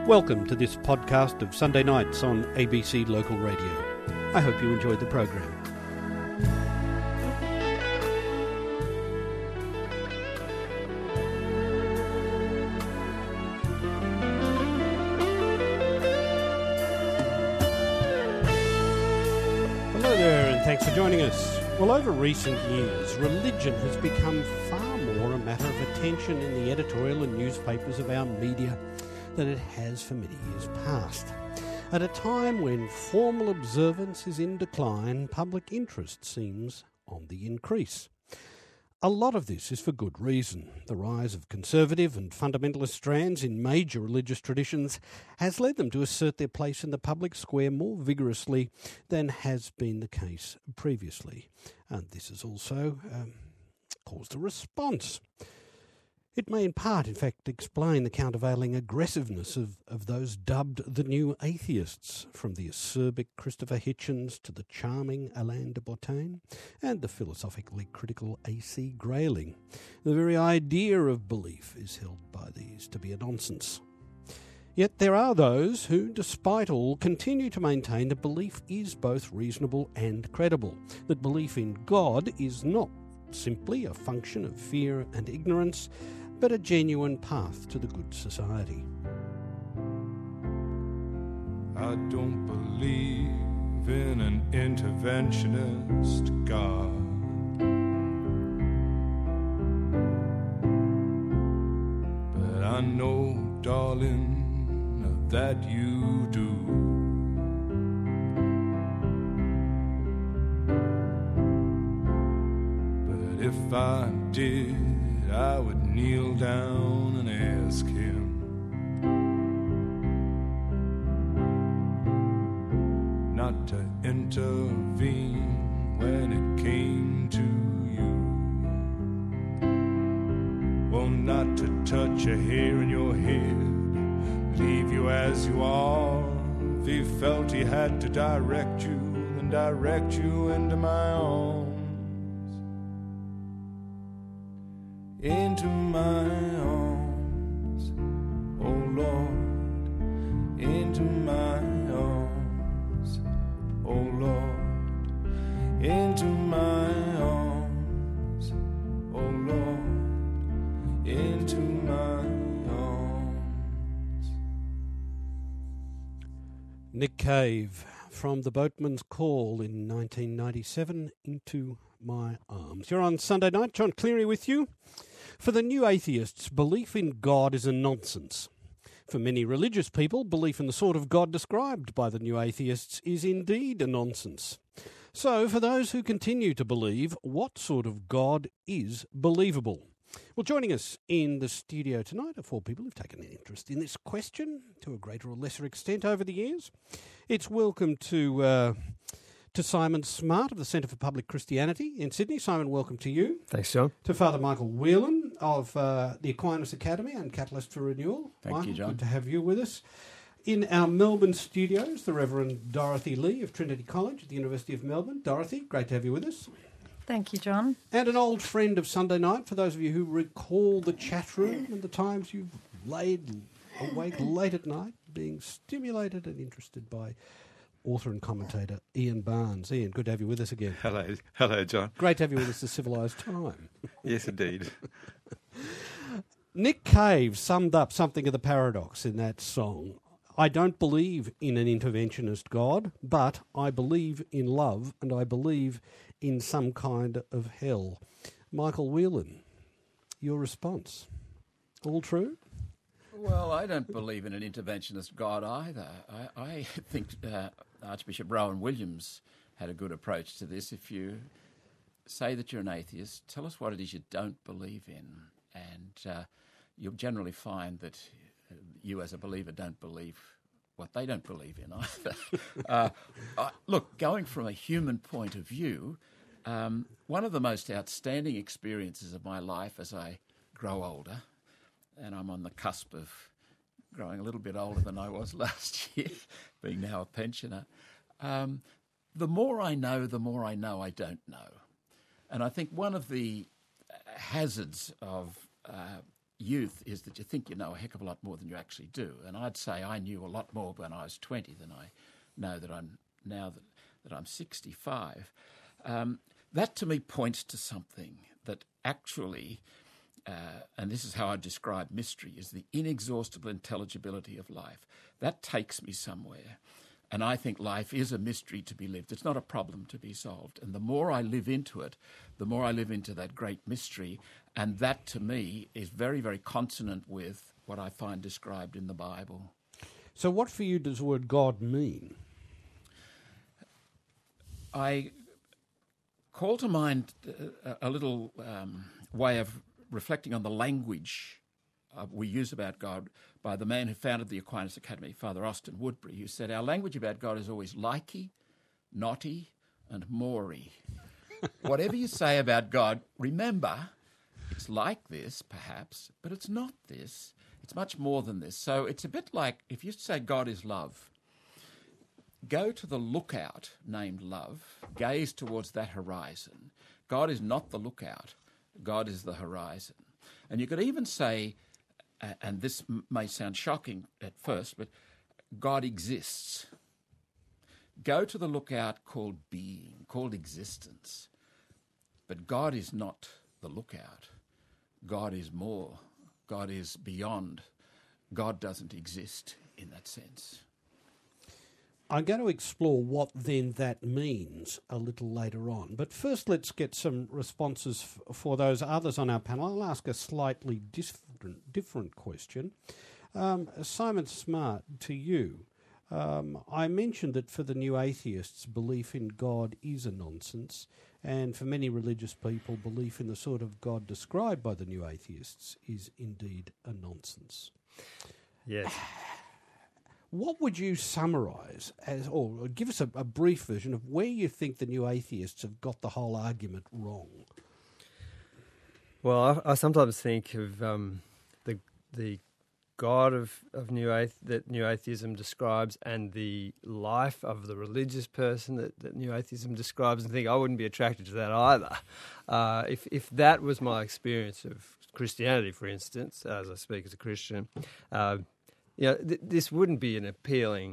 Welcome to this podcast of Sunday nights on ABC Local Radio. I hope you enjoyed the program. Hello there, and thanks for joining us. Well, over recent years, religion has become far more a matter of attention in the editorial and newspapers of our media than it has for many years past. At a time when formal observance is in decline, public interest seems on the increase. A lot of this is for good reason. The rise of conservative and fundamentalist strands in major religious traditions has led them to assert their place in the public square more vigorously than has been the case previously. And this has also caused a response. It may in part, in fact, explain the countervailing aggressiveness of those dubbed the new atheists, from the acerbic Christopher Hitchens to the charming Alain de Botton and the philosophically critical A.C. Grayling. The very idea of belief is held by these to be a nonsense. Yet there are those who, despite all, continue to maintain that belief is both reasonable and credible, that belief in God is not simply a function of fear and ignorance, but a genuine path to the good society. I don't believe in an interventionist God. But I know, darling, that you do. But if I did, I would kneel down and ask him not to intervene when it came to you. Well, not to touch a hair in your head, leave you as you are. If he felt he had to direct you, then direct you into my arms. Into my arms, oh Lord, into my arms, oh Lord, into my arms, oh Lord, into my arms. Nick Cave from The Boatman's Call in 1997, Into My Arms. You're on Sunday night, John Cleary with you. For the new atheists, belief in God is a nonsense. For many religious people, belief in the sort of God described by the new atheists is indeed a nonsense. So, for those who continue to believe, what sort of God is believable? Well, joining us in the studio tonight are four people who've taken an interest in this question to a greater or lesser extent over the years. It's welcome to Simon Smart of the Centre for Public Christianity in Sydney. Simon, welcome to you. Thanks, John. To Father Michael Whelan of the Aquinas Academy and Catalyst for Renewal. Thank you, John. Good to have you with us. In our Melbourne studios, the Reverend Dorothy Lee of Trinity College at the University of Melbourne. Dorothy, great to have you with us. Thank you, John. And an old friend of Sunday night, for those of you who recall the chat room and the times you've laid awake late at night, being stimulated and interested by author and commentator Ian Barnes. Ian, good to have you with us again. Hello, John. Great to have you with us, The Civilised Time. Yes, indeed. Nick Cave summed up something of the paradox in that song. I don't believe in an interventionist God, but I believe in love and I believe in some kind of hell. Michael Whelan, your response? All true? Well, I don't believe in an interventionist God either. I think Archbishop Rowan Williams had a good approach to this. If you say that you're an atheist, tell us what it is you don't believe in, and you'll generally find that you as a believer don't believe what they don't believe in either. Look, going from a human point of view, one of the most outstanding experiences of my life as I grow older, and I'm on the cusp of growing a little bit older than I was last year, being now a pensioner, the more I know I don't know. And I think one of the hazards of youth is that you think you know a heck of a lot more than you actually do. And I'd say I knew a lot more when I was 20 than I know that I'm now that I'm 65. That to me points to something that actually, and this is how I describe mystery, is the inexhaustible intelligibility of life. That takes me somewhere. And I think life is a mystery to be lived. It's not a problem to be solved. And the more I live into it, the more I live into that great mystery. And that, to me, is very, very consonant with what I find described in the Bible. So what for you does the word God mean? I call to mind a little way of reflecting on the language we use about God by the man who founded the Aquinas Academy, Father Austin Woodbury, who said, our language about God is always likey, naughty, and mory. Whatever you say about God, remember, it's like this, perhaps, but it's not this. It's much more than this. So it's a bit like if you say God is love, go to the lookout named love, gaze towards that horizon. God is not the lookout. God is the horizon. And you could even say, and this may sound shocking at first, but God exists. Go to the lookout called being, called existence. But God is not the lookout. God is more. God is beyond. God doesn't exist in that sense. I'm going to explore what then that means a little later on. But first let's get some responses for those others on our panel. I'll ask a slightly different question. Simon Smart, to you. I mentioned that for the new atheists, belief in God is a nonsense, and for many religious people, belief in the sort of God described by the new atheists is indeed a nonsense. Yes. What would you summarise as, or give us a brief version of where you think the new atheists have got the whole argument wrong? Well, I sometimes think of the God that new atheism describes and the life of the religious person that new atheism describes, and think I wouldn't be attracted to that either. If that was my experience of Christianity, for instance, as I speak as a Christian, this wouldn't be an appealing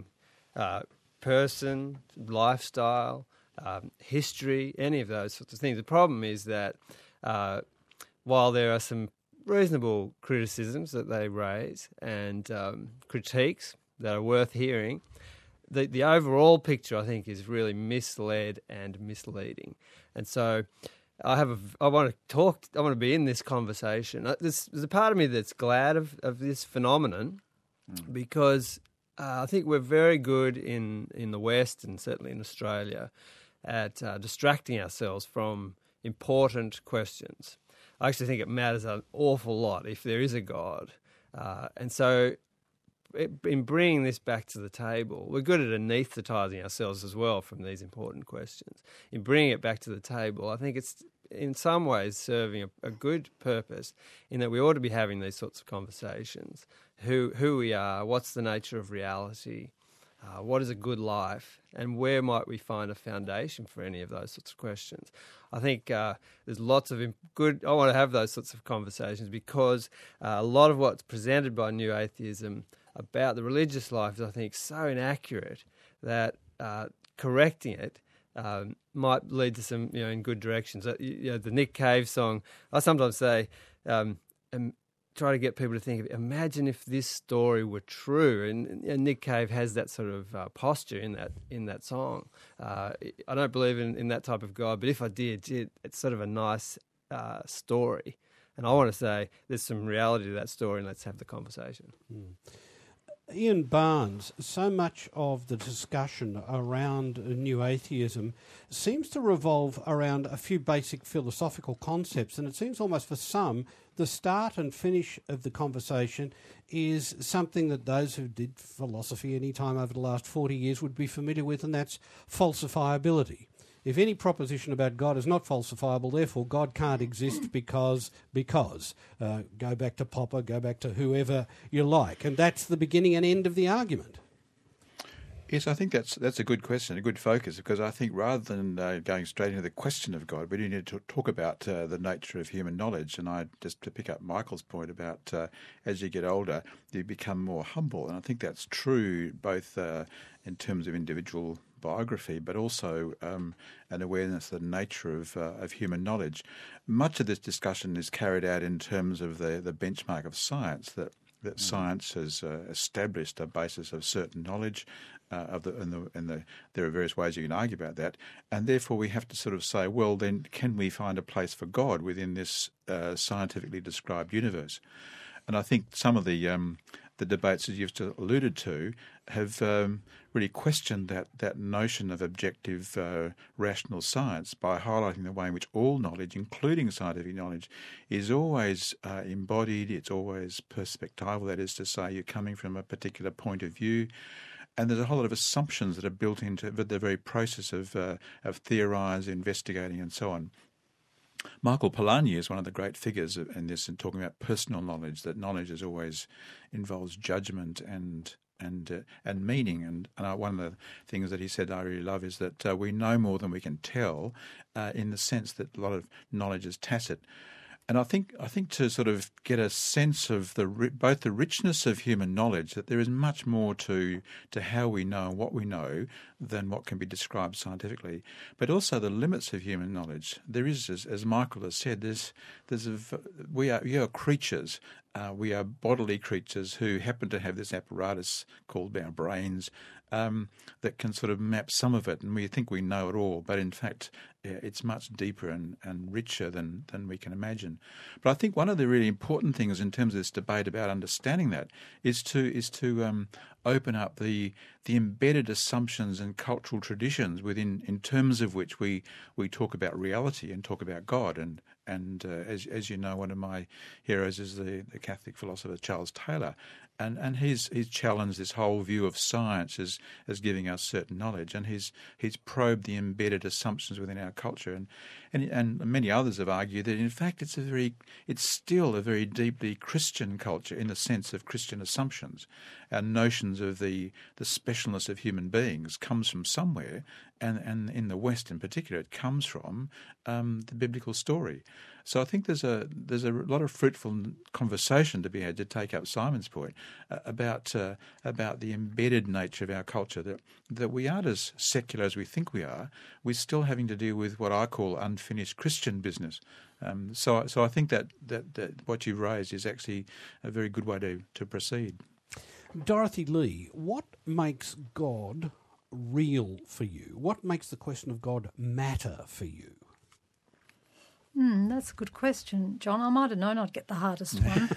person, lifestyle, history, any of those sorts of things. The problem is that while there are some reasonable criticisms that they raise and critiques that are worth hearing, the overall picture, I think, is really misled and misleading. And so I want to be in this conversation. There's a part of me that's glad of this phenomenon, because I think we're very good in the West and certainly in Australia at distracting ourselves from important questions. I actually think it matters an awful lot if there is a God. And so in bringing this back to the table, we're good at anaesthetising ourselves as well from these important questions. In bringing it back to the table, I think it's in some ways serving a good purpose in that we ought to be having these sorts of conversations. Who we are, what's the nature of reality, what is a good life, and where might we find a foundation for any of those sorts of questions. I think there's lots of I want to have those sorts of conversations because a lot of what's presented by New Atheism about the religious life is, I think, so inaccurate that correcting it might lead to some, in good directions. The Nick Cave song, I sometimes say, try to get people to think of it. Imagine if this story were true, and Nick Cave has that sort of posture in that song. I don't believe in that type of God, but if I did, it's sort of a nice story. And I want to say there's some reality to that story, and let's have the conversation. Ian Barnes, so much of the discussion around New Atheism seems to revolve around a few basic philosophical concepts, and it seems almost for some the start and finish of the conversation is something that those who did philosophy any time over the last 40 years would be familiar with, and that's falsifiability. If any proposition about God is not falsifiable, therefore God can't exist because. Go back to Popper, go back to whoever you like. And that's the beginning and end of the argument. Yes, I think that's a good question, a good focus, because I think rather than going straight into the question of God, we do need to talk about the nature of human knowledge. And just to pick up Michael's point about as you get older, you become more humble. And I think that's true both in terms of individual biography, but also an awareness of the nature of human knowledge. Much of this discussion is carried out in terms of the benchmark of science, that science has established a basis of certain knowledge. There are various ways you can argue about that, and therefore we have to sort of say, well, then can we find a place for God within this scientifically described universe? And I think some of the debates, as you've alluded to, have really questioned that notion of objective, rational science by highlighting the way in which all knowledge, including scientific knowledge, is always embodied, it's always perspectival, that is to say, you're coming from a particular point of view. And there's a whole lot of assumptions that are built into the very process of theorising, investigating, and so on. Michael Polanyi is one of the great figures in this, in talking about personal knowledge. That knowledge always involves judgment and meaning. And one of the things that he said I really love is that we know more than we can tell, in the sense that a lot of knowledge is tacit. And I think to sort of get a sense of both the richness of human knowledge, that there is much more to how we know and what we know than what can be described scientifically, but also the limits of human knowledge. There is, as Michael has said, we are creatures. We are bodily creatures who happen to have this apparatus called our brains, that can sort of map some of it, and we think we know it all, but in fact it's much deeper and richer than we can imagine. But I think one of the really important things in terms of this debate about understanding that is to open up the embedded assumptions and cultural traditions in terms of which we talk about reality and talk about God. And as you know, one of my heroes is the Catholic philosopher Charles Taylor, and he's challenged this whole view of science as giving us certain knowledge, and he's probed the embedded assumptions within our culture, and many others have argued that in fact it's still a very deeply Christian culture in the sense of Christian assumptions. Our notions of the specialness of human beings comes from somewhere, and in the West in particular, it comes from the biblical story. So I think there's a lot of fruitful conversation to be had, to take up Simon's point, about the embedded nature of our culture, that we aren't as secular as we think we are. We're still having to deal with what I call unfinished Christian business. So I think that what you've raised is actually a very good way to proceed. Dorothy Lee, what makes God real for you? What makes the question of God matter for you? That's a good question, John. I might have known I'd get the hardest one.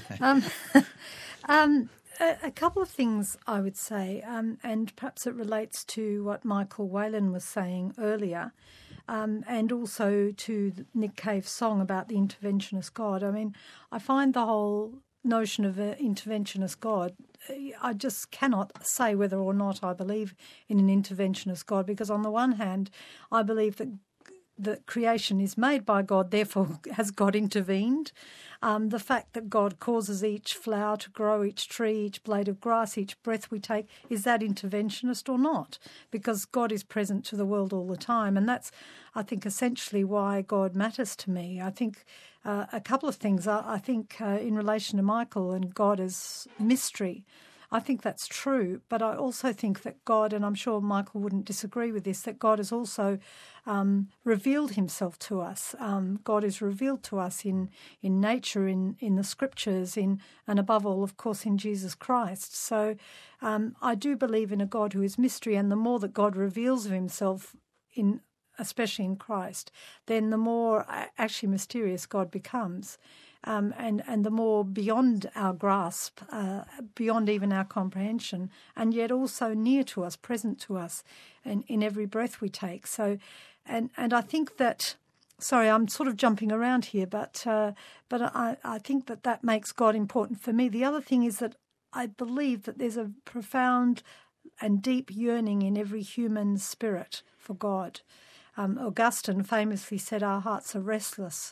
A couple of things I would say, and perhaps it relates to what Michael Whalen was saying earlier, and also to Nick Cave's song about the interventionist God. I mean, I find the whole notion of an interventionist God, I just cannot say whether or not I believe in an interventionist God, because on the one hand, I believe that creation is made by God, therefore has God intervened. The fact that God causes each flower to grow, each tree, each blade of grass, each breath we take, is that interventionist or not? Because God is present to the world all the time. And that's, I think, essentially why God matters to me. I think a couple of things. I think in relation to Michael and God as mystery, I think that's true, but I also think that God, and I'm sure Michael wouldn't disagree with this, that God has also revealed himself to us. God is revealed to us in nature, in the scriptures, and above all, of course, in Jesus Christ. So I do believe in a God who is mystery, and the more that God reveals of himself, especially in Christ, then the more actually mysterious God becomes. And the more beyond our grasp, beyond even our comprehension, and yet also near to us, present to us in every breath we take. So, and I think that, sorry, I'm sort of jumping around here, but I think that makes God important for me. The other thing is that I believe that there's a profound and deep yearning in every human spirit for God. Augustine famously said our hearts are restless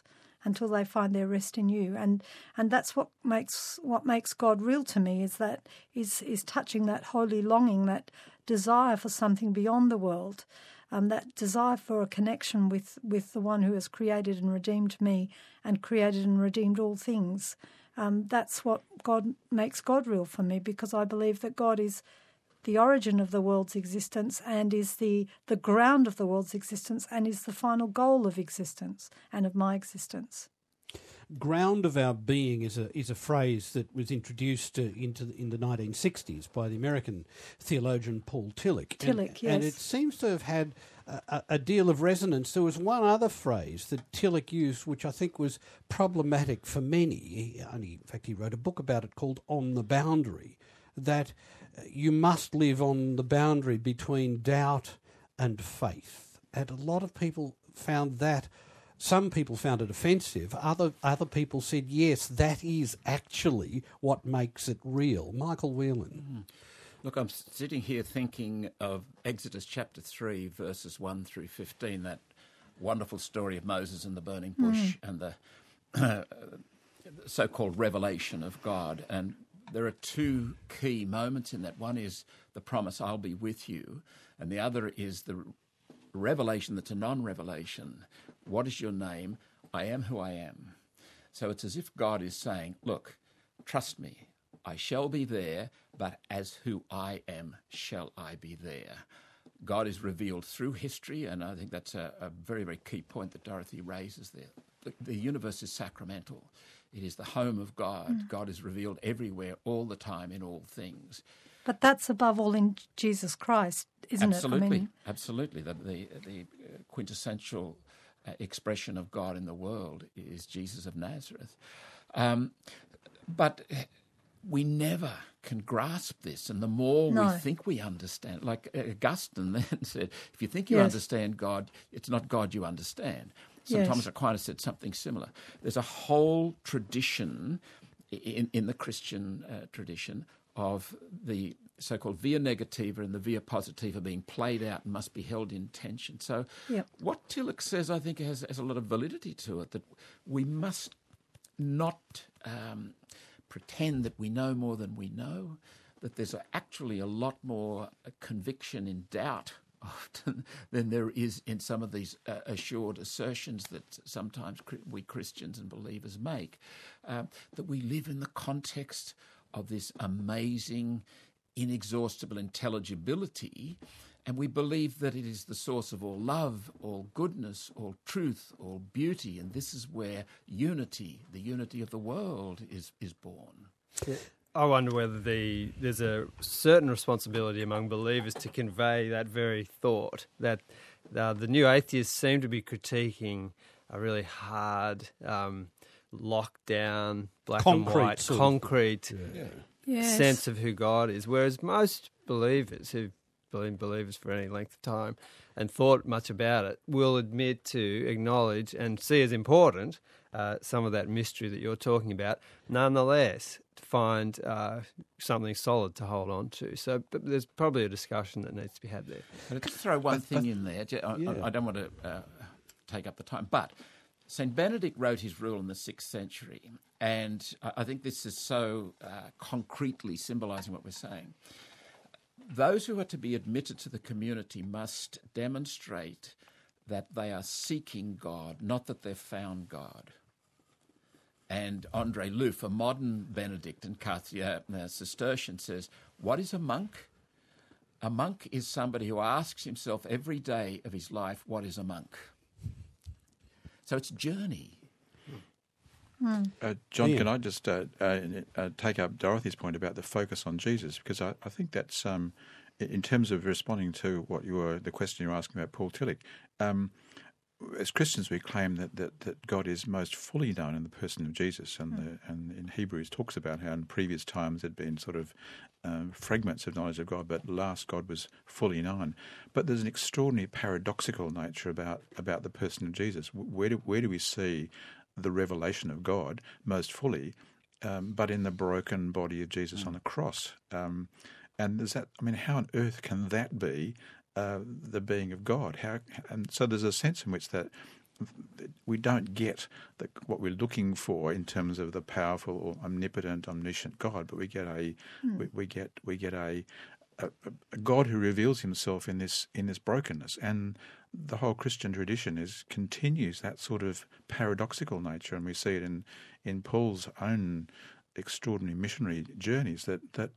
until they find their rest in you. And that's what makes God real to me, is touching that holy longing, that desire for something beyond the world, that desire for a connection with the one who has created and redeemed me and created and redeemed all things. That's what makes God real for me, because I believe that God is the origin of the world's existence and is the ground of the world's existence and is the final goal of existence and of my existence. Ground of our being is a phrase that was introduced in the 1960s by the American theologian Paul Tillich. Tillich, yes. And it seems to have had a deal of resonance. There was one other phrase that Tillich used, which I think was problematic for many. In fact, he wrote a book about it called On the Boundary, that you must live on the boundary between doubt and faith. And a lot of people found that. Some people found it offensive. Other people said, yes, that is actually what makes it real. Michael Whelan. Look, I'm sitting here thinking of Exodus chapter 3, verses 1 through 15, that wonderful story of Moses and the burning bush and the so-called revelation of God. And there are two key moments in that. One is the promise, I'll be with you, and the other is the revelation that's a non-revelation. What is your name? I am who I am. So it's as if God is saying, look, trust me, I shall be there, but as who I am shall I be there. God is revealed through history, and I think that's a very, very key point that Dorothy raises there. The universe is sacramental. It is the home of God. God is revealed everywhere, all the time, in all things. But that's above all in Jesus Christ, isn't it? Absolutely. The quintessential expression of God in the world is Jesus of Nazareth. But we never can grasp this, and the more we think we understand, like Augustine then said, if you think you understand God, it's not God you understand. St. Thomas Aquinas said something similar. There's a whole tradition in the Christian tradition of the so-called via negativa and the via positiva being played out and must be held in tension. So what Tillich says, I think, has a lot of validity to it, that we must not pretend that we know more than we know, that there's actually a lot more conviction in doubt often than there is in some of these assured assertions that sometimes we Christians and believers make, that we live in the context of this amazing, inexhaustible intelligibility, and we believe that it is the source of all love, all goodness, all truth, all beauty, and this is where unity, the unity of the world, is born. Yeah. I wonder whether there's a certain responsibility among believers to convey that very thought, that the new atheists seem to be critiquing a really hard, lockdown, black and white, concrete sense of who God is, whereas most believers who've been believers for any length of time and thought much about it will admit to, acknowledge and see as important some of that mystery that you're talking about, nonetheless find something solid to hold on to. So but there's probably a discussion that needs to be had there. But just throw one thing in there. I don't want to take up the time, but St. Benedict wrote his rule in the 6th century, and I think this is so concretely symbolising what we're saying. Those who are to be admitted to the community must demonstrate that they are seeking God, not that they've found God. And André Loof, a modern Benedictine Cistercian, says, what is a monk? A monk is somebody who asks himself every day of his life, what is a monk? So it's a journey. John, can I just take up Dorothy's point about the focus on Jesus? Because I think that's, in terms of responding to the question you're asking about Paul Tillich, as Christians we claim that God is most fully known in the person of Jesus, and in Hebrews talks about how in previous times there'd been sort of fragments of knowledge of God, but last God was fully known. But there's an extraordinary paradoxical nature about the person of Jesus. Where do we see the revelation of God most fully, but in the broken body of Jesus on the cross? And there's that. I mean, how on earth can that be the being of God? And so there's a sense in which that we don't get what we're looking for in terms of the powerful or omnipotent, omniscient God, but we get a God who reveals himself in this brokenness. And the whole Christian tradition continues that sort of paradoxical nature, and we see it in Paul's own extraordinary missionary journeys.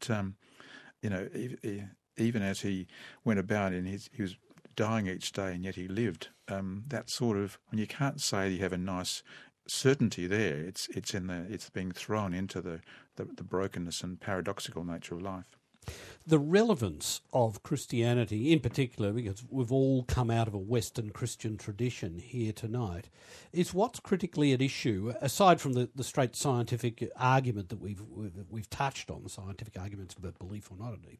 Even as he went about he was dying each day, and yet he lived. That sort of, and you can't say you have a nice certainty there. It's being thrown into the brokenness and paradoxical nature of life. The relevance of Christianity, in particular, because we've all come out of a Western Christian tradition here tonight, is what's critically at issue, aside from the straight scientific argument that we've touched on, the scientific arguments about belief or not indeed.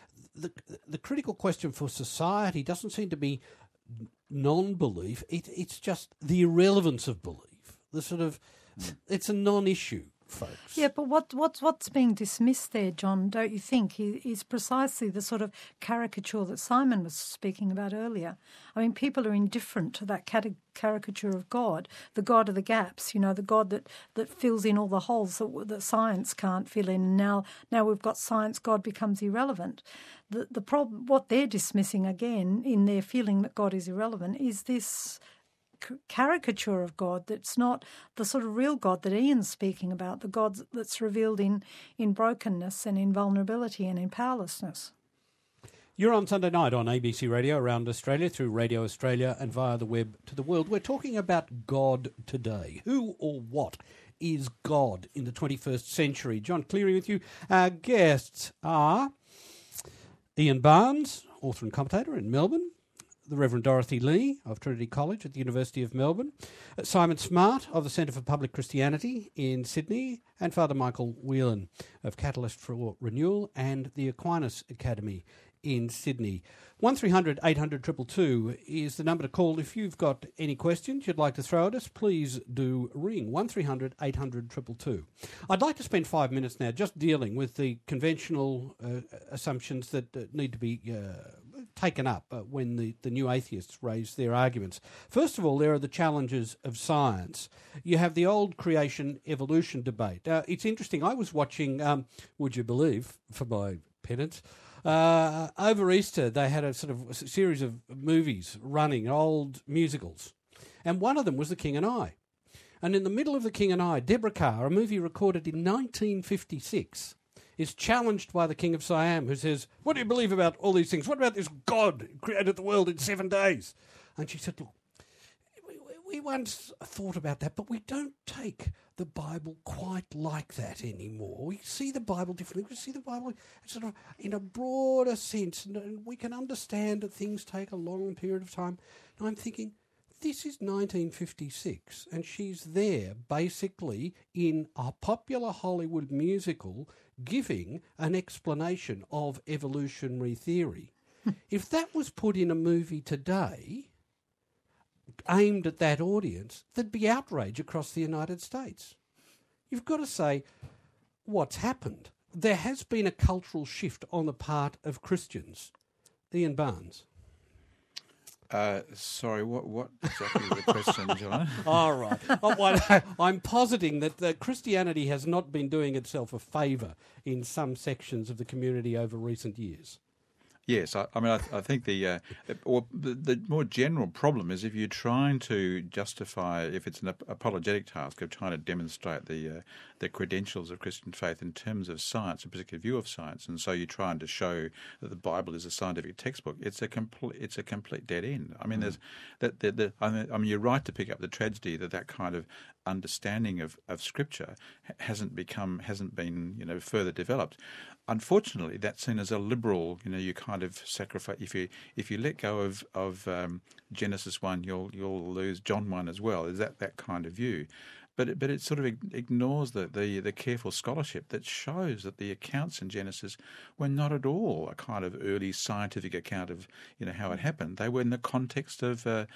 The critical question for society doesn't seem to be non-belief, it's just the irrelevance of belief. It's a non-issue, folks. Yeah, but what's being dismissed there, John, don't you think, is precisely the sort of caricature that Simon was speaking about earlier. I mean, people are indifferent to that caricature of God, the God of the gaps, the God that fills in all the holes that science can't fill in. Now we've got science, God becomes irrelevant. The problem, what they're dismissing again in their feeling that God is irrelevant, is this caricature of God that's not the sort of real God that Ian's speaking about, the God that's revealed in brokenness and in vulnerability and in powerlessness. You're on Sunday night on ABC Radio around Australia, through Radio Australia and via the web to the world. We're talking about God today. Who or what is God in the 21st century? John Cleary with you. Our guests are Ian Barnes, author and commentator in Melbourne, the Reverend Dorothy Lee of Trinity College at the University of Melbourne, Simon Smart of the Centre for Public Christianity in Sydney, and Father Michael Whelan of Catalyst for Renewal and the Aquinas Academy in Sydney. 1300 800 222 is the number to call. If you've got any questions you'd like to throw at us, please do ring 1300 800 222. I'd like to spend 5 minutes now just dealing with the conventional assumptions that need to be taken up when the new atheists raise their arguments. First of all, there are the challenges of science. You have the old creation-evolution debate. It's interesting. I was watching, would you believe, for my penance, over Easter they had a sort of series of movies running, old musicals. And one of them was The King and I. And in the middle of The King and I, Deborah Carr, a movie recorded in 1956, is challenged by the King of Siam, who says, "What do you believe about all these things? What about this God who created the world in 7 days?" And she said, "Look, we once thought about that, but we don't take the Bible quite like that anymore. We see the Bible differently. We see the Bible sort of in a broader sense, and we can understand that things take a long period of time." And I'm thinking, this is 1956, and she's there basically in a popular Hollywood musical giving an explanation of evolutionary theory. If that was put in a movie today aimed at that audience, there'd be outrage across the United States. You've got to say what's happened. There has been a cultural shift on the part of Christians. Ian Barnes. Sorry, what exactly is the question, John? All right. I'm positing that Christianity has not been doing itself a favour in some sections of the community over recent years. Yes, I think the more general problem is if you're trying to justify, if it's an apologetic task of trying to demonstrate the credentials of Christian faith in terms of science, a particular view of science, and so you're trying to show that the Bible is a scientific textbook. It's a complete dead end. I mean, you're right to pick up the tragedy that kind of understanding of Scripture hasn't been further developed. Unfortunately, that's seen as a liberal. You kind of sacrifice. If you let go of Genesis 1, you'll lose John 1 as well. Is that kind of view? But it sort of ignores the careful scholarship that shows that the accounts in Genesis were not at all a kind of early scientific account of how it happened. They were in the context of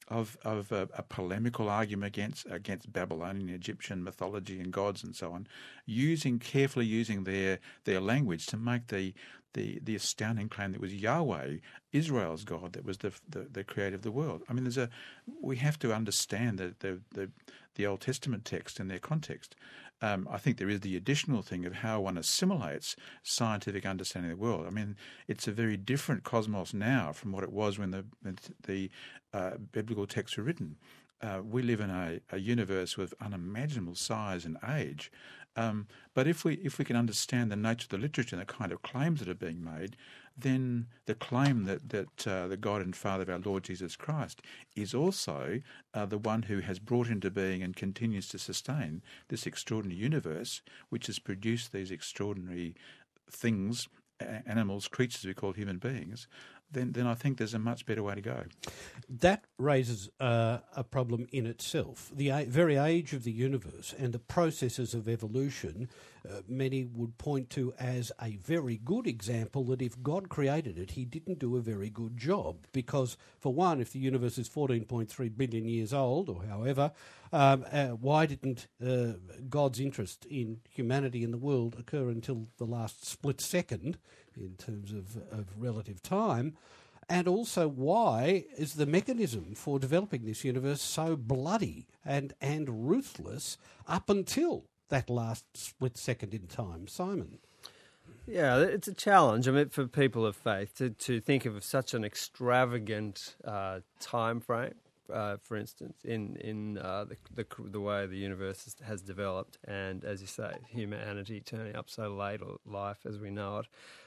of a polemical argument against Babylonian, Egyptian mythology and gods and so on, carefully using their language to make the astounding claim that it was Yahweh, Israel's God, that was the creator of the world. I mean, we have to understand the Old Testament text in their context. I think there is the additional thing of how one assimilates scientific understanding of the world. I mean, it's a very different cosmos now from what it was when the biblical texts were written. We live in a universe with unimaginable size and age. But if we can understand the nature of the literature and the kind of claims that are being made, then the claim that the God and Father of our Lord Jesus Christ is also the one who has brought into being and continues to sustain this extraordinary universe, which has produced these extraordinary things, animals, creatures we call human beings, then I think there's a much better way to go. That raises a problem in itself. The very age of the universe and the processes of evolution, many would point to as a very good example that if God created it, he didn't do a very good job. Because, for one, if the universe is 14.3 billion years old, or however, why didn't God's interest in humanity and the world occur until the last split second in terms of relative time? And also, why is the mechanism for developing this universe so bloody and ruthless up until that last split second in time? Simon? Yeah, it's a challenge. I mean, for people of faith to think of such an extravagant time frame. For instance, in the way the universe has developed, and as you say, humanity turning up so late, or life as we know it.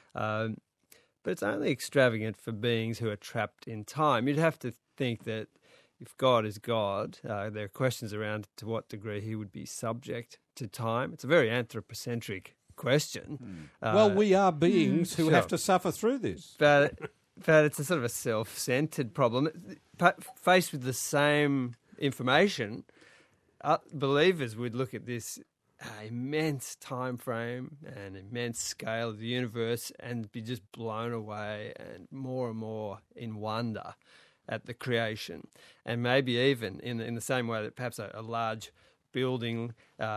But it's only extravagant for beings who are trapped in time. You'd have to think that if God is God, there are questions around to what degree he would be subject to time. It's a very anthropocentric question. Well, we are beings who have to suffer through this. But it's a sort of a self-centered problem. Faced with the same information, believers would look at this immense time frame and immense scale of the universe and be just blown away and more in wonder at the creation. And maybe even in the same way that perhaps a large building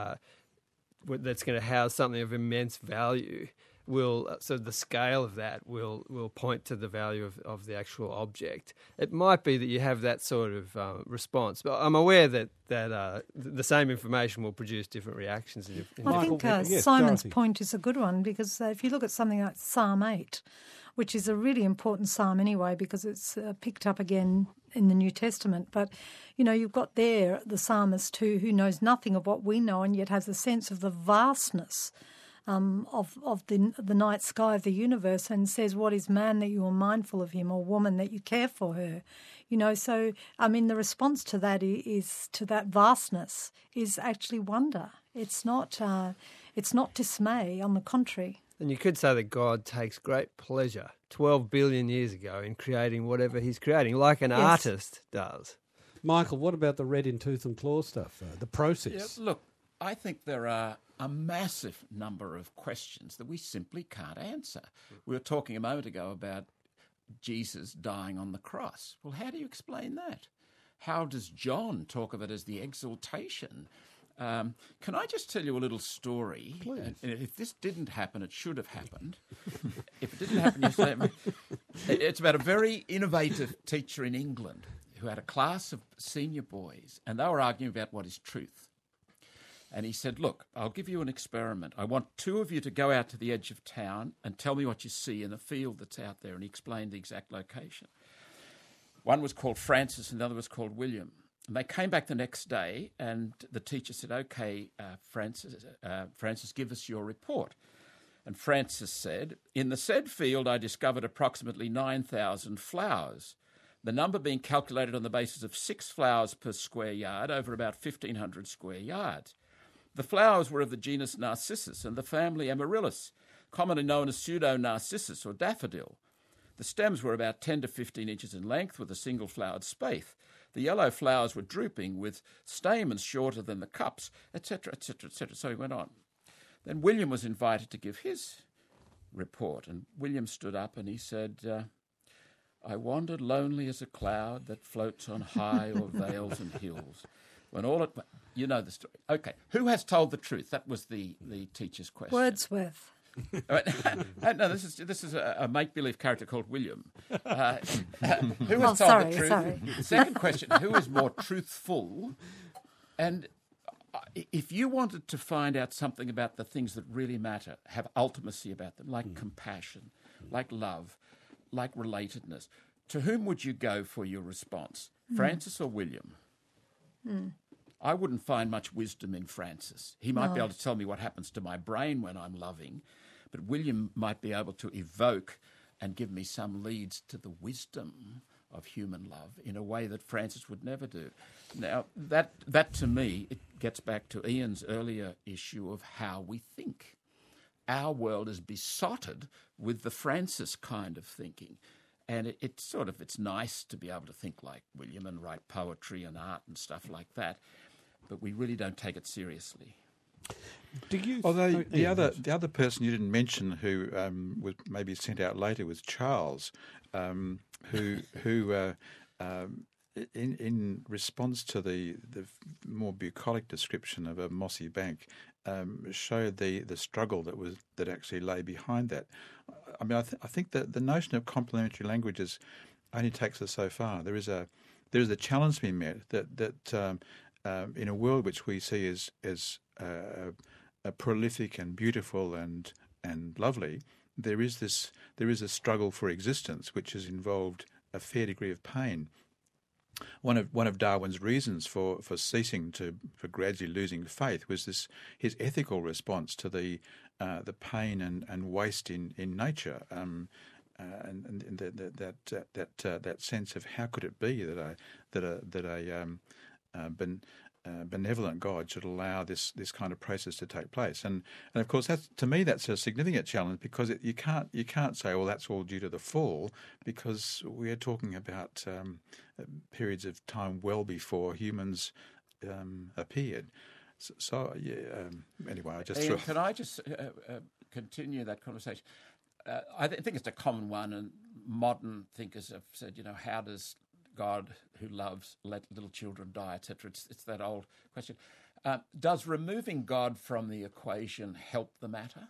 that's going to house something of immense value will, so the scale of that will point to the value of the actual object. It might be that you have that sort of response, but I'm aware that the same information will produce different reactions. I think Simon's point is a good one, because if you look at something like Psalm 8, which is a really important psalm anyway, because it's picked up again in the New Testament. But, you've got there the psalmist who knows nothing of what we know and yet has a sense of the vastness of the night sky of the universe, and says, what is man that you are mindful of him, or woman that you care for her? So, the response to that is to that vastness is actually wonder. It's not dismay, on the contrary. And you could say that God takes great pleasure 12 billion years ago in creating whatever he's creating, like an artist does. Michael, what about the red in tooth and claw stuff, the process? Yeah, look, I think there are a massive number of questions that we simply can't answer. We were talking a moment ago about Jesus dying on the cross. Well, how do you explain that? How does John talk of it as the exaltation? Can I just tell you a little story? Please. And if this didn't happen, it should have happened. If it didn't happen, you say it's about a very innovative teacher in England who had a class of senior boys, and they were arguing about what is truth. And he said, look, I'll give you an experiment. I want two of you to go out to the edge of town and tell me what you see in a field that's out there. And he explained the exact location. One was called Francis and the other was called William. And they came back the next day, and the teacher said, okay, Francis, give us your report. And Francis said, in the said field, I discovered approximately 9,000 flowers, the number being calculated on the basis of 6 flowers per square yard over about 1,500 square yards. The flowers were of the genus Narcissus and the family Amaryllis, commonly known as Pseudo-Narcissus or daffodil. The stems were about 10 to 15 inches in length with a single-flowered spathe. The yellow flowers were drooping with stamens shorter than the cups, etc., etc., etc. So he went on. Then William was invited to give his report, and William stood up and he said, I wandered lonely as a cloud that floats on high o'er vales and hills. When all at you know the story. Okay, who has told the truth? That was the teacher's question. Wordsworth. No, this is a make-believe character called William. Who has told sorry, the truth? sorry. Second question, who is more truthful? And if you wanted to find out something about the things that really matter, have ultimacy about them, like compassion, like love, like relatedness, to whom would you go for your response? Francis or William? I wouldn't find much wisdom in Francis. He might be able to tell me what happens to my brain when I'm loving, but William might be able to evoke and give me some leads to the wisdom of human love in a way that Francis would never do. Now, that to me, it gets back to Ian's earlier issue of how we think. Our world is besotted with the Francis kind of thinking. And it's nice to be able to think like William and write poetry and art and stuff like that, but we really don't take it seriously. Do you? Although the other person you didn't mention who was maybe sent out later was Charles, who in response to the more bucolic description of a mossy bank, showed the struggle that actually lay behind that. I mean, I think that the notion of complementary languages only takes us so far. There is a challenge to be met that in a world which we see as prolific and beautiful and lovely, there is a struggle for existence which has involved a fair degree of pain. One of Darwin's reasons for ceasing for gradually losing faith was his ethical response to the pain and waste in nature, and that sense of how could it be that a benevolent God should allow this kind of process to take place, and of course to me that's a significant challenge, because you can't say, well, that's all due to the fall, because we are talking about periods of time well before humans appeared. So anyway, I just Ian, can I just continue that conversation? I think it's a common one, and modern thinkers have said, how does God who loves let little children die, etc. It's that old question. Does removing God from the equation help the matter?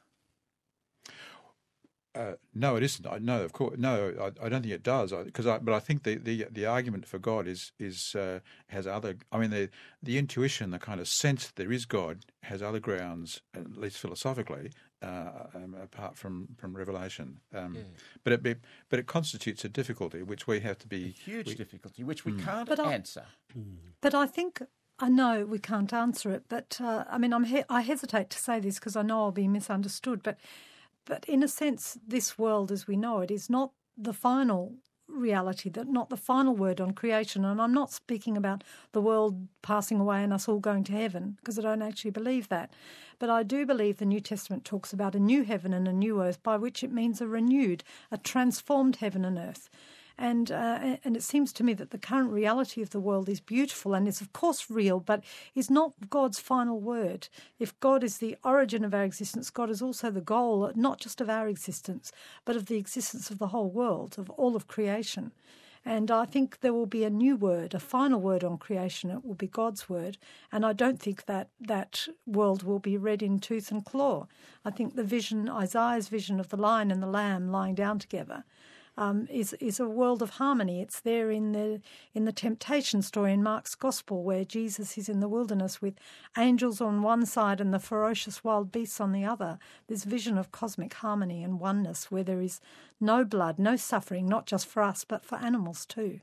No, it isn't. No, of course, no. I don't think it does. But I think the argument for God has other. I mean, the intuition, the kind of sense that there is God, has other grounds, at least philosophically, apart from revelation. But it constitutes a difficulty which we have to be huge difficulty which we can't answer. But I think. I know we can't answer it, but I mean, I hesitate to say this because I know I'll be misunderstood, but in a sense, this world as we know it is not the final reality, not the final word on creation. And I'm not speaking about the world passing away and us all going to heaven, because I don't actually believe that. But I do believe the New Testament talks about a new heaven and a new earth, by which it means a renewed, a transformed heaven and earth. And it seems to me that the current reality of the world is beautiful and is, of course, real, but is not God's final word. If God is the origin of our existence, God is also the goal, not just of our existence, but of the existence of the whole world, of all of creation. And I think there will be a new word, a final word on creation. It will be God's word. And I don't think that world will be read in tooth and claw. I think the vision, Isaiah's vision of the lion and the lamb lying down together, is a world of harmony. It's there in the temptation story in Mark's Gospel, where Jesus is in the wilderness with angels on one side and the ferocious wild beasts on the other. This vision of cosmic harmony and oneness, where there is no blood, no suffering, not just for us, but for animals too.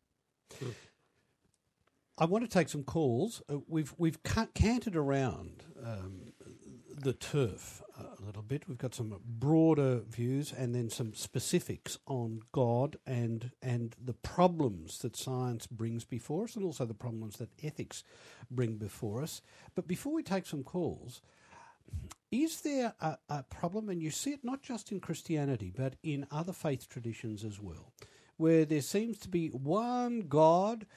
I want to take some calls. We've cantered around the turf a little bit. We've got some broader views and then some specifics on God and the problems that science brings before us, and also the problems that ethics bring before us. But before we take some calls, is there a problem, and you see it not just in Christianity but in other faith traditions as well, where there seems to be one God,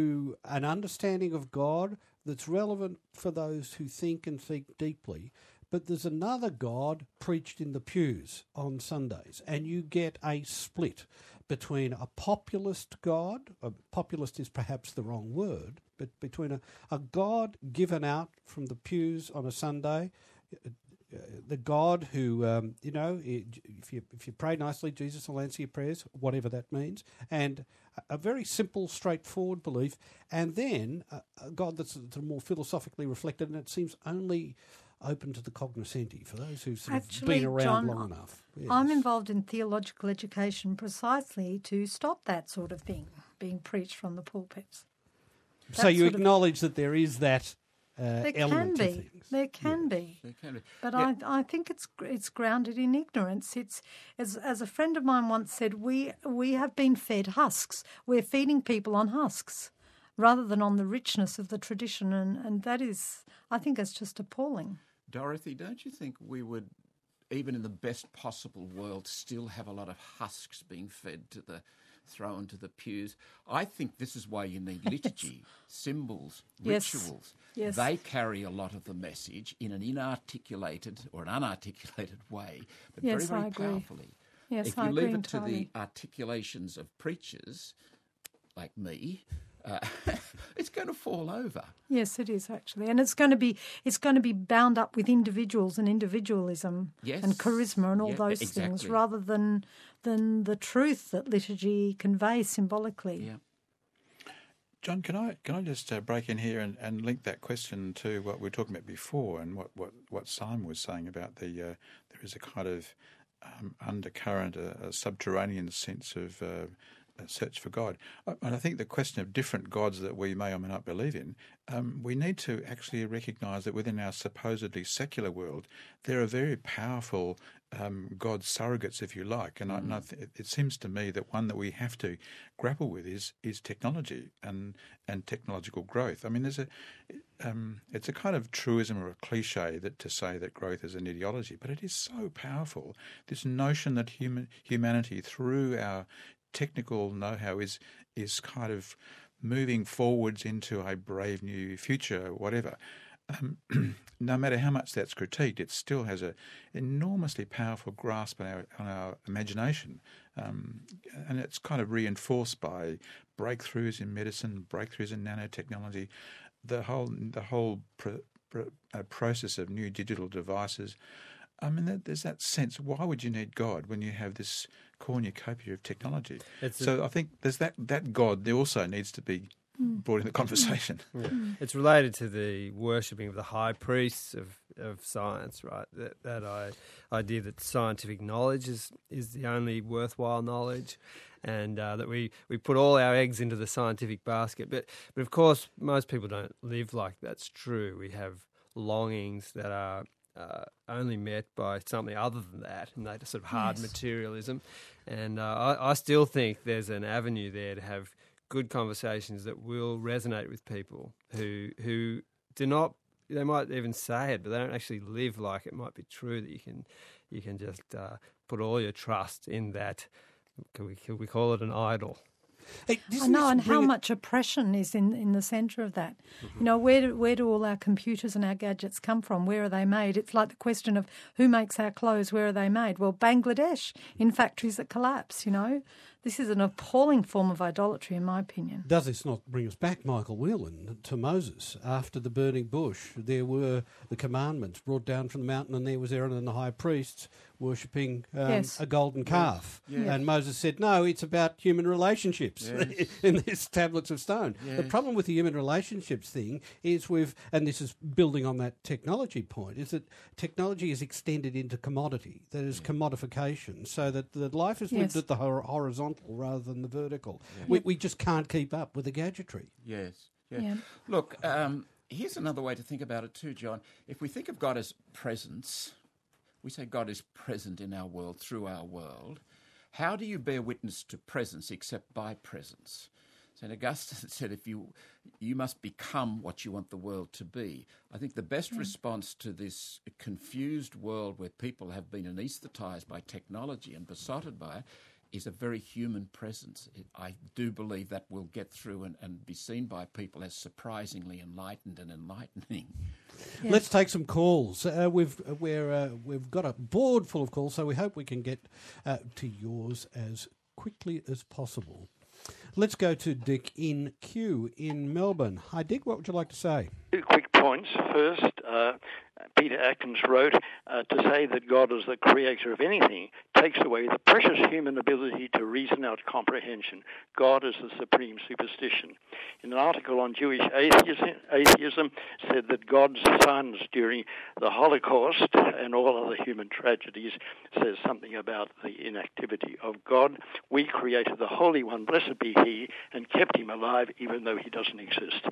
an understanding of God that's relevant for those who think and think deeply, but there's another God preached in the pews on Sundays, and you get a split between a populist God, populist is perhaps the wrong word, but between a God given out from the pews on a Sunday, the God who, if you pray nicely, Jesus will answer your prayers, whatever that means, and a very simple, straightforward belief, and then a God that's more philosophically reflected, and it seems only open to the cognoscenti for those who've sort of been around John, long enough. Yes. I'm involved in theological education precisely to stop that sort of thing being preached from the pulpits. So you acknowledge that there is that element to things. There can be. But yeah. I think it's grounded in ignorance. It's as a friend of mine once said, we have been fed husks. We're feeding people on husks rather than on the richness of the tradition, and that is, I think, it's just appalling. Dorothy, don't you think we would, even in the best possible world, still have a lot of husks being thrown to the pews? I think this is why you need liturgy, symbols, rituals. Yes. They carry a lot of the message in an inarticulated or an unarticulated way, but very, very powerfully. Yes, if you leave it to the articulations of preachers like me, it's going to fall over. Yes, it is actually, and it's going to be bound up with individuals and individualism and charisma and all those things, rather than the truth that liturgy conveys symbolically. Yeah. John, can I just break in here and link that question to what we were talking about before, and what Simon was saying about there is a kind of undercurrent, a subterranean sense of search for God. And I think the question of different gods that we may or may not believe in, we need to actually recognise that within our supposedly secular world, there are very powerful God surrogates, if you like. And it seems to me that one that we have to grapple with is technology and technological growth. I mean, it's a kind of truism or a cliche to say that growth is an ideology, but it is so powerful. This notion that humanity, through our technical know-how, is kind of moving forwards into a brave new future, whatever. No matter how much that's critiqued, it still has an enormously powerful grasp on our imagination, and it's kind of reinforced by breakthroughs in medicine, breakthroughs in nanotechnology, the whole process of new digital devices. I mean, there's that sense, why would you need God when you have this cornucopia of technology? I think there's that God there also needs to be brought in the conversation. Yeah. It's related to the worshipping of the high priests of science, right? That idea that scientific knowledge is the only worthwhile knowledge, and that we put all our eggs into the scientific basket. But of course, most people don't live like that's true. We have longings that are only met by something other than that, and they just sort of hard materialism. And I still think there's an avenue there to have good conversations that will resonate with people who do not. They might even say it, but they don't actually live like it might be true. That you can just put all your trust in that. Could we call it an idol? I know, and how much oppression is in the centre of that. Mm-hmm. You know, where do all our computers and our gadgets come from? Where are they made? It's like the question of who makes our clothes, where are they made? Well, Bangladesh, in factories that collapse, you know. This is an appalling form of idolatry, in my opinion. Does this not bring us back, Michael Whelan, to Moses? After the burning bush, there were the commandments brought down from the mountain, and there was Aaron and the high priests worshipping a golden calf. Yes. And Moses said, no, it's about human relationships in these tablets of stone. Yes. The problem with the human relationships thing is and this is building on that technology point, is that technology is extended into commodity. That is commodification, so that the life is lived at the horizontal rather than the vertical. Yeah. We just can't keep up with the gadgetry. Yes. Yeah. Look, here's another way to think about it too, John. If we think of God as presence, we say God is present in our world, through our world. How do you bear witness to presence except by presence? St. Augustine said, if you must become what you want the world to be. I think the best response to this confused world where people have been anaesthetised by technology and besotted by it is a very human presence. I do believe that will get through and be seen by people as surprisingly enlightened and enlightening. Yeah. Let's take some calls. We've got a board full of calls, so we hope we can get to yours as quickly as possible. Let's go to Dick in Kew in Melbourne. Hi, Dick. What would you like to say? 2 quick points. First, Peter Atkins wrote, to say that God is the creator of anything takes away the precious human ability to reason out comprehension. God is the supreme superstition. In an article on Jewish atheism said that God's silence during the Holocaust and all other human tragedies says something about the inactivity of God. We created the Holy One, blessed be He, and kept Him alive even though He doesn't exist.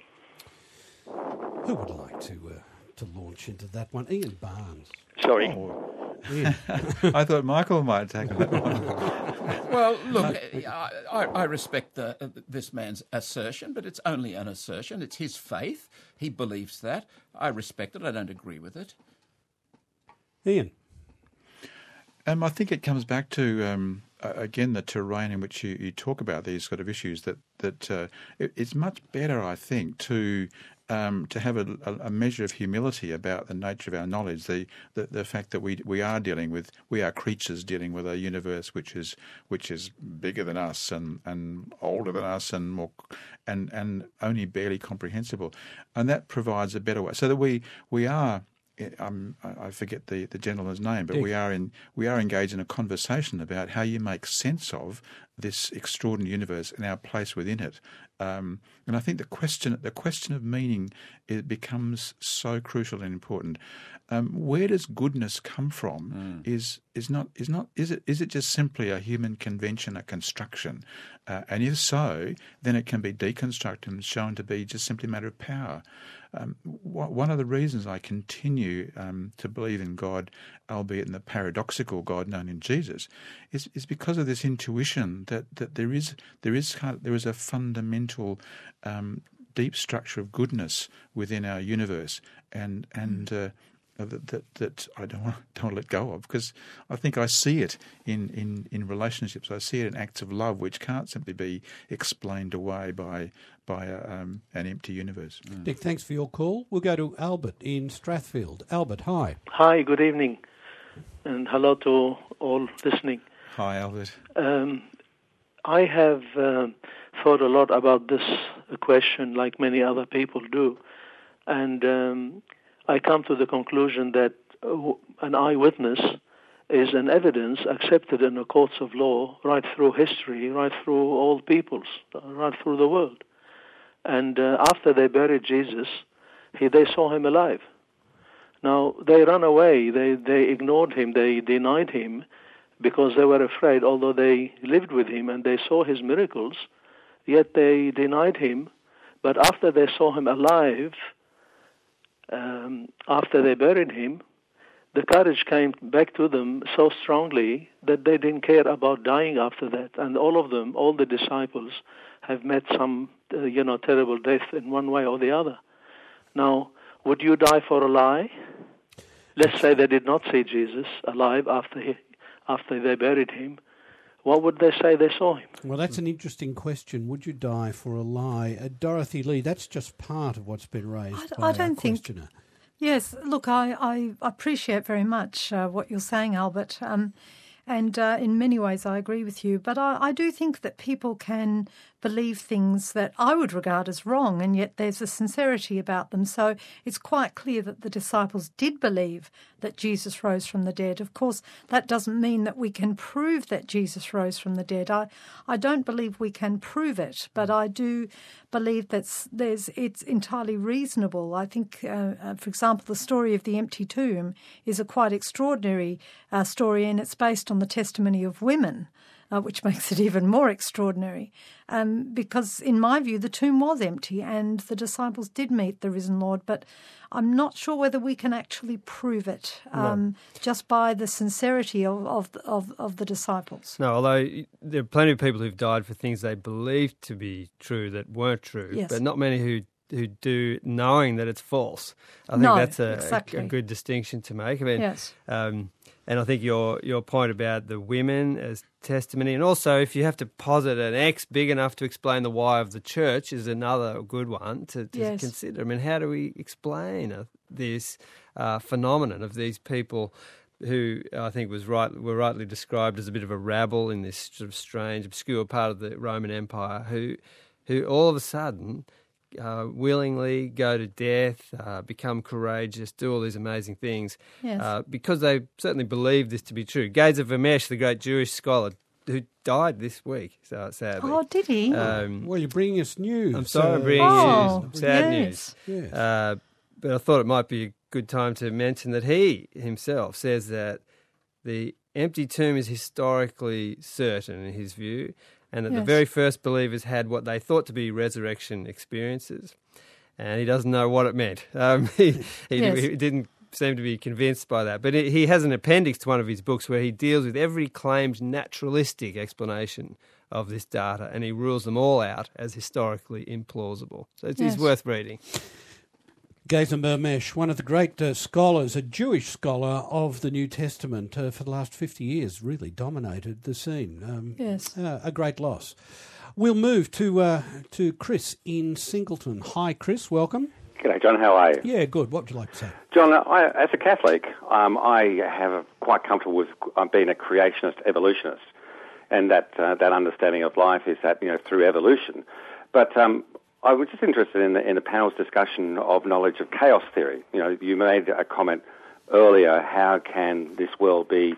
Who would like to launch into that one? Ian Barnes. Sorry. Ian. I thought Michael might take that one. Well, look, I respect this man's assertion, but it's only an assertion. It's his faith. He believes that. I respect it. I don't agree with it. Ian. I think it comes back to, again, the terrain in which you talk about these sort of issues, that it's much better, I think, to have a measure of humility about the nature of our knowledge, the fact that we are creatures dealing with a universe which is bigger than us and older than us and more and only barely comprehensible, and that provides a better way, so that we are. I forget the gentleman's name, but we are engaged in a conversation about how you make sense of this extraordinary universe and our place within it. And I think the question of meaning, it becomes so crucial and important. Where does goodness come from? Is it just simply a human convention, a construction? And if so, then it can be deconstructed and shown to be just simply a matter of power. One of the reasons I continue to believe in God, albeit in the paradoxical God known in Jesus, is because of this intuition that there is a fundamental deep structure of goodness within our universe, and that I don't want to let go of, because I think I see it in relationships. I see it in acts of love which can't simply be explained away by an empty universe. Dick, thanks for your call. We'll go to Albert in Strathfield. Albert, hi. Hi, good evening, and hello to all listening. Hi, Albert. I have thought a lot about this question, like many other people do, and I come to the conclusion that an eyewitness is an evidence accepted in the courts of law right through history, right through all peoples, right through the world. And after they buried Jesus, they saw him alive. Now, they ran away, they ignored him, they denied him because they were afraid, although they lived with him and they saw his miracles, yet they denied him. But after they saw him alive, after they buried him, the courage came back to them so strongly that they didn't care about dying after that. And all of them, all the disciples, have met some, terrible death in one way or the other. Now, would you die for a lie? Let's say they did not see Jesus alive after they buried him. What would they say they saw him? Well, that's an interesting question. Would you die for a lie? Dorothy Lee, that's just part of what's been raised by our questioner. Yes, look, I appreciate very much what you're saying, Albert, and in many ways I agree with you. But I do think that people can believe things that I would regard as wrong, and yet there's a sincerity about them. So it's quite clear that the disciples did believe that Jesus rose from the dead. Of course, that doesn't mean that we can prove that Jesus rose from the dead. I don't believe we can prove it, but I do believe that it's entirely reasonable. I think, for example, the story of the empty tomb is a quite extraordinary story, and it's based on the testimony of women, which makes it even more extraordinary. Because in my view, the tomb was empty and the disciples did meet the risen Lord, but I'm not sure whether we can actually prove it just by the sincerity of the disciples. No, although there are plenty of people who've died for things they believed to be true that weren't true, yes, but not many who do knowing that it's false. I think that's a good distinction to make. I mean, yes. And I think your point about the women as testimony, and also if you have to posit an X big enough to explain the Y of the church, is another good one to consider. I mean, how do we explain this phenomenon of these people who I think were rightly described as a bit of a rabble in this sort of strange, obscure part of the Roman Empire, who all of a sudden willingly go to death, become courageous, do all these amazing things, because they certainly believe this to be true. Geza Vermeersch, the great Jewish scholar, who died this week, sadly. Oh, did he? Well, you're bringing us news. I'm sorry, I'm bringing you sad news. Yes. But I thought it might be a good time to mention that he himself says that the empty tomb is historically certain in his view, and that the very first believers had what they thought to be resurrection experiences, and he doesn't know what it meant. He didn't seem to be convinced by that. But he has an appendix to one of his books where he deals with every claimed naturalistic explanation of this data, and he rules them all out as historically implausible. So it's worth reading. Geza Vermeersch, one of the great scholars, a Jewish scholar of the New Testament for the last 50 years, really dominated the scene. A great loss. We'll move to Chris in Singleton. Hi, Chris. Welcome. G'day, John. How are you? Yeah, good. What would you like to say? John, as a Catholic, I have quite comfortable with being a creationist evolutionist, and that understanding of life is that through evolution. But I was just interested in the panel's discussion of knowledge of chaos theory. You made a comment earlier. How can this world be?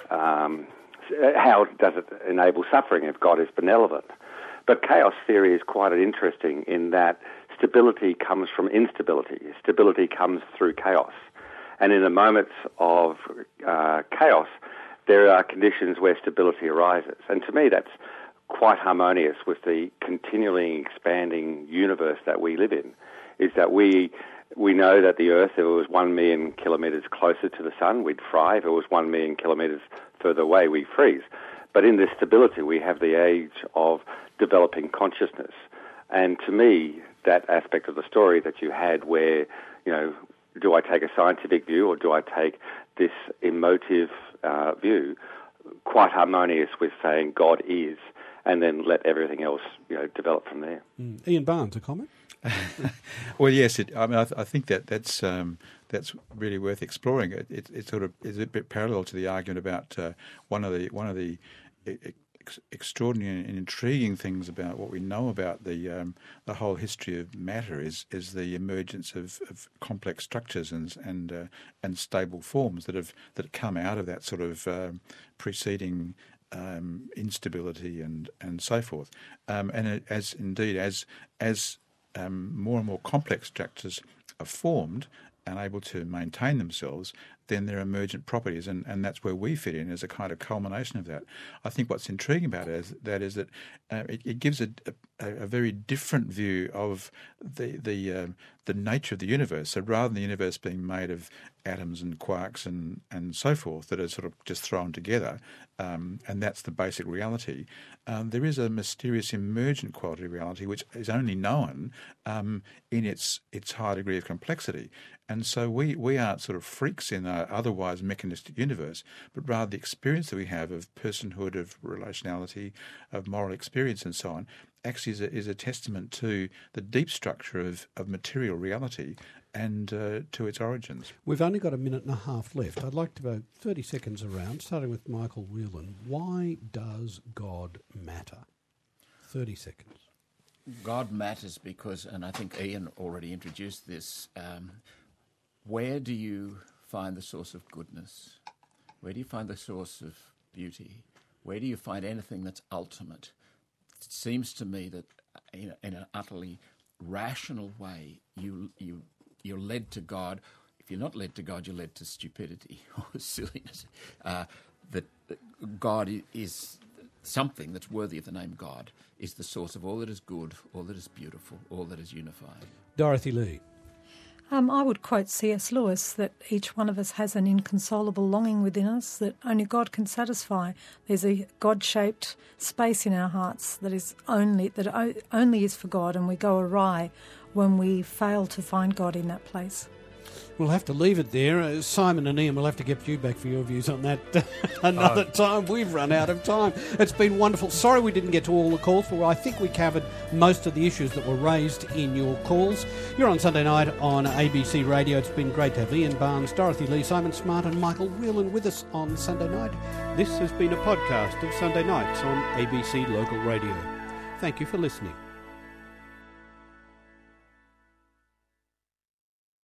How does it enable suffering if God is benevolent? But chaos theory is quite interesting in that stability comes from instability. Stability comes through chaos. And in the moments of chaos, there are conditions where stability arises. And to me, that's quite harmonious with the continually expanding universe that we live in, is that we know that the Earth, if it was 1 million kilometres closer to the Sun, we'd fry. If it was 1 million kilometres further away, we freeze. But in this stability, we have the age of developing consciousness. And to me, that aspect of the story that you had where, do I take a scientific view or do I take this emotive view, quite harmonious with saying God is, and then let everything else, develop from there. Ian Barnes, a comment? Well, yes. I think that's really worth exploring. It sort of is a bit parallel to the argument about one of the extraordinary and intriguing things about what we know about the whole history of matter is the emergence of complex structures and stable forms that come out of that sort of preceding instability and so forth. And as more and more complex structures are formed and able to maintain themselves, then there are emergent properties, and that's where we fit in as a kind of culmination of that. I think what's intriguing about it is that it gives a very different view of the nature of the universe. So rather than the universe being made of atoms and quarks and so forth that are sort of just thrown together, and that's the basic reality, there is a mysterious emergent quality of reality which is only known in its high degree of complexity. And so we aren't sort of freaks in our otherwise mechanistic universe, but rather the experience that we have of personhood, of relationality, of moral experience and so on, actually is a testament to the deep structure of material reality and to its origins. We've only got a minute and a half left. I'd like to go 30 seconds around, starting with Michael Whelan. Why does God matter? 30 seconds. God matters because, and I think Ian already introduced this, where do you find the source of goodness? Where do you find the source of beauty? Where do you find anything that's ultimate? It seems to me that in an utterly rational way, you're led to God. If you're not led to God, you're led to stupidity or silliness. That God is something that's worthy of the name God, is the source of all that is good, all that is beautiful, all that is unified. Dorothy Lee. I would quote C.S. Lewis that each one of us has an inconsolable longing within us that only God can satisfy. There's a God-shaped space in our hearts that only is for God, and we go awry when we fail to find God in that place. We'll have to leave it there. Simon and Ian, we'll have to get you back for your views on that another time. We've run out of time. It's been wonderful. Sorry we didn't get to all the calls, but I think we covered most of the issues that were raised in your calls. You're on Sunday night on ABC Radio. It's been great to have Ian Barnes, Dorothy Lee, Simon Smart and Michael Whelan with us on Sunday night. This has been a podcast of Sunday Nights on ABC Local Radio. Thank you for listening.